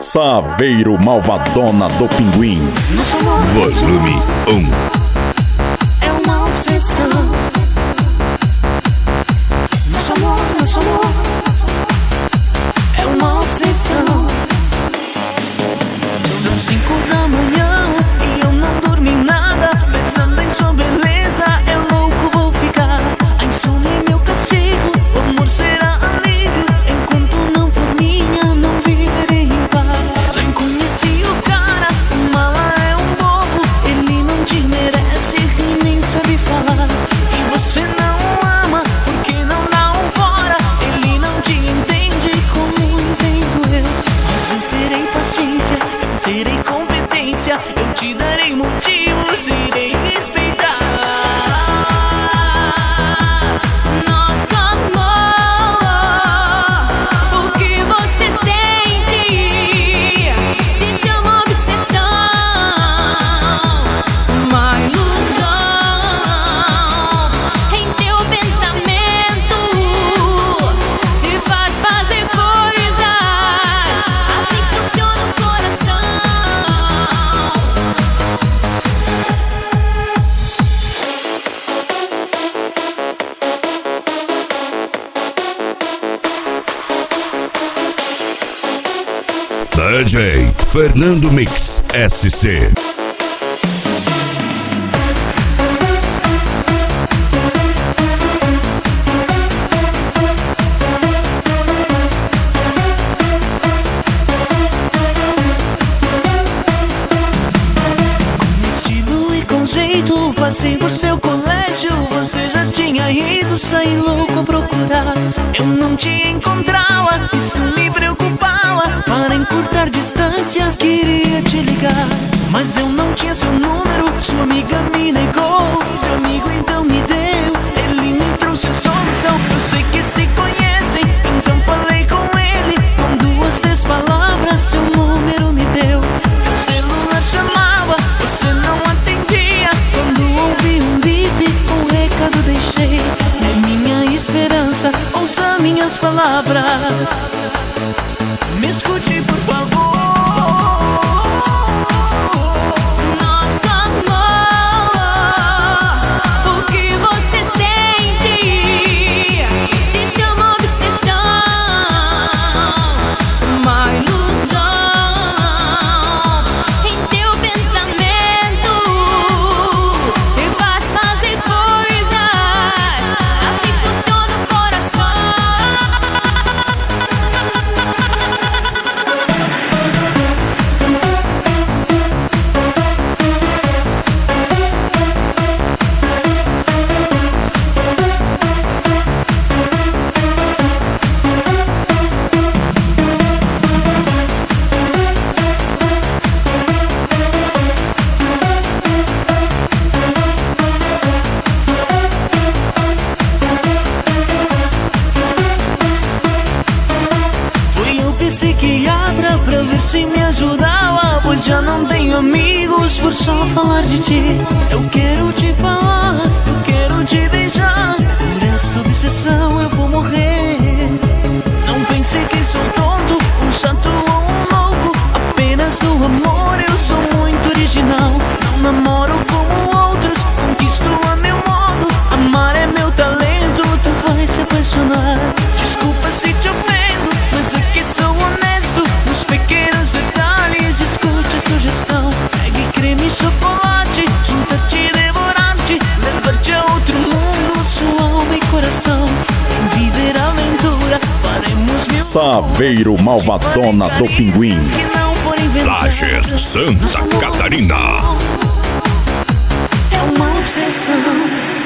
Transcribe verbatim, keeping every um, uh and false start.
Saveiro Malvadona do Pinguim. Volume um. É uma obsessão. Nosso amor, nosso amor é uma obsessão. São cinco da manhã e eu não dormi nada, pensando em sua beleza, é louco vou ficar. A insônia é meu castigo, o amor será alívio. Enquanto não for minha, não viverei em paz. Já conheci o cara, o mala é um bobo. Ele não te merece e nem sabe falar. E você não ama porque não dá um fora. Ele não te entende como entendo eu. Mas eu terei paciência, eu terei competência, eu te darei motivos, irei respeitar. Nosso amor, o que você sente se chama obsessão. Uma ilusão em teu pensamento te faz fazer coisas. Assim funciona o coração. D J Fernando Mix S C. Estilo e com jeito, passei por seu colégio. Você já tinha ido, saí louco a procurar. Eu não te encontrava, isso me preocupava. Para encurtar distâncias, queria te ligar, mas eu não tinha seu número, sua amiga me negou. Seu amigo então me deu, ele me trouxe a solução. Eu sei que se conhecem, então falei com ele. Com duas, três palavras, seu número me deu. Meu celular chamava, você não atendia. Quando ouvi um bip, um recado deixei. É minha esperança, ouça minhas palavras. Me escute, por favor. Nosso amor, o que você sente se chama obsessão. Uma ilusão em teu pensamento te faz fazer coisas. Assim funciona o coração. Fui ao psiquiatra pra ver se me ajudava, pois já não tenho amigos por só falar de ti. Eu quero te falar, eu quero te beijar. Por essa obsessão eu vou morrer. Não pense que sou tonto, um chato ou um louco. Apenas no amor eu sou muito original. Não namoro como outros, conquisto a meu modo. Amar é meu talento, tu vai se apaixonar. Desculpa se te ofendo, mas aqui sou honesto. Nos pequenos detalhes, escute a sugestão. Pegue creme e chocolate, junta-te, devorar-te, levar-te a outro mundo, sua alma e coração. Em viver aventura, faremos mil Saveiro Malvadona do Pinguim. que não forem Lages, verdadeiras. Santa Catarina. É uma obsessão.